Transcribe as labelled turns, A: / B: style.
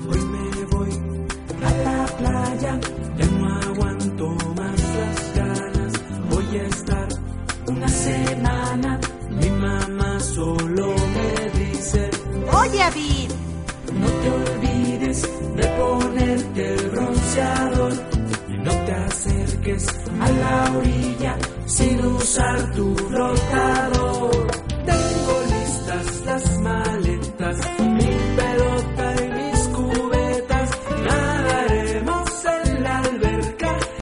A: Hoy me voy a la playa, ya no aguanto más las ganas. Voy a estar una semana. Mi mamá solo me dice:
B: Oye, Avid,
A: no te olvides de ponerte el bronceador y no te acerques a la orilla sin usar tu flotador.